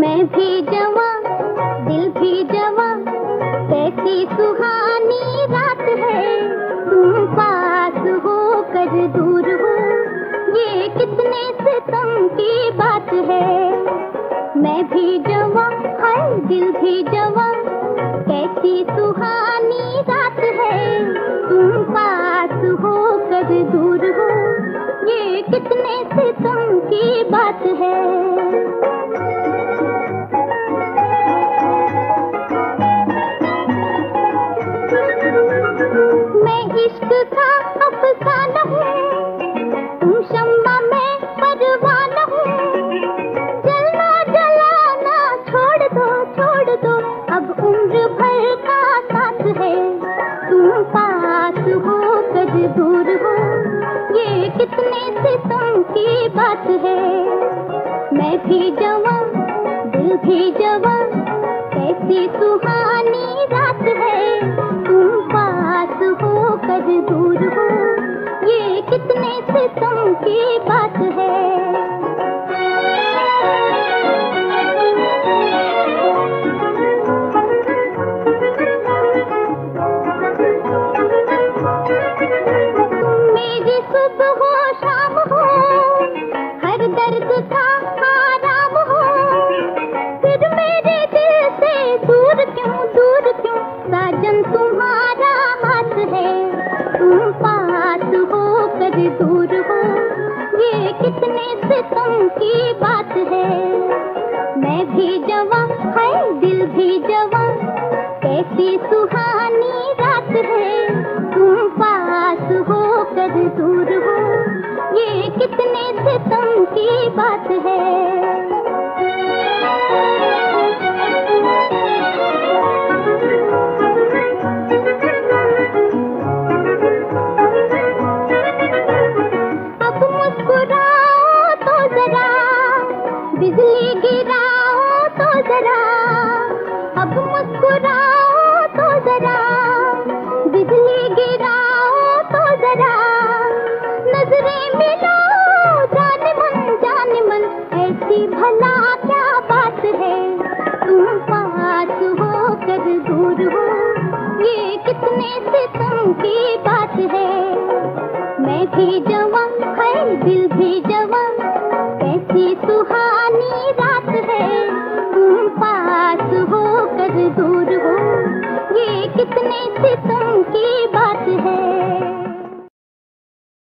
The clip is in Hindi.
मैं भी जवां, दिल भी जवां, कैसी सुहानी रात है। तुम पास हो कर दूर हो, ये कितने सितम की बात है। मैं भी जवां, हाय दिल भी जवां, कैसी सुहानी रात है। तुम पास हो कर दूर हो, ये कितने सितम की बात है। मैं इश्क का अफसाना हूँ, तुम शम्मा मैं परवाना हूँ। जलना जलाना छोड़ दो, अब उम्र भर का साथ है। तुम पास हो कर दूर हो, ये कितने सितम की बात है। मैं भी जवां, दिल भी जवां, कैसी सुहानी रात है। तुम पास हो कर दूर हो, ये कितने सितम की बात है। मेरी सुबह हो शाम हो, हर दर्द का आराम हो। फिर मेरे दिल से दूर क्यों साजन तुम्हारा हाथ है। तुम पास हो कर दूर हो, ये कितने सितम की बात है। मैं भी जवां, हाय दिल भी जवां, कैसी सुहानी रात है। तुम पास हो कर दूर हो, ये कितने सितम की बात है। अब मुस्कुराओ तो जरा, बिजली गिराओ तो जरा। अब मुस्कुराओ तो जरा, बिजली गिराओ तो जरा। नजरें मिलाओ जाने मन, ऐसी भला क्या बात है। तुम पास हो कर दूर हो, ये कितने सितम की बात है। मैं भी जवां, हाय दिल भी जवां, कैसी सुहानी रात है। तुम पास हो कर दूर हो, ये कितने सितम की बात